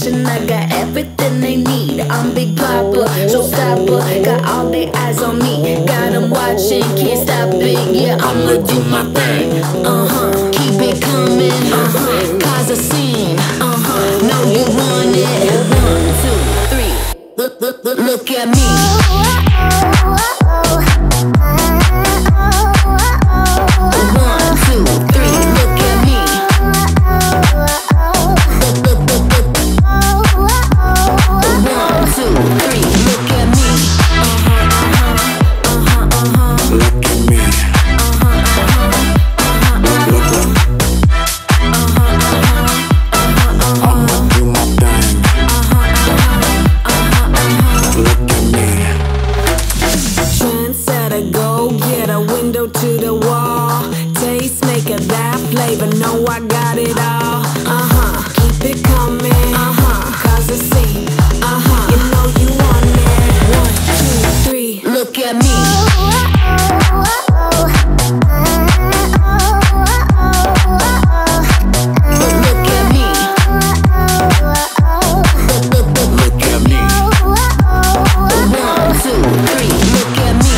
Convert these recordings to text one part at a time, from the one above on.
attention, I got everything they need. I'm Big Papa, showstopper, got all their eyes on me. Got them watching, can't stop it, yeah, I'ma do my thing. Keep it coming, cause a scene. Know you want it. 1, 2, 3, look at me. To the wall, taste maker, that flavor, know I got it all. Keep it coming, cause I see, you know you want it. 1, 2, 3, look at me. Look at me. Look at me. 1, 2, 3, look at me.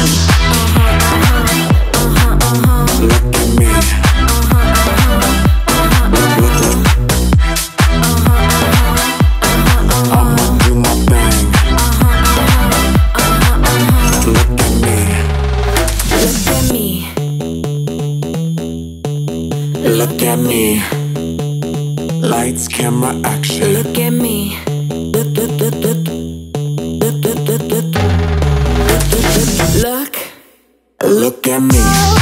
Look at me. Lights, camera, action. Look at me. Look at me.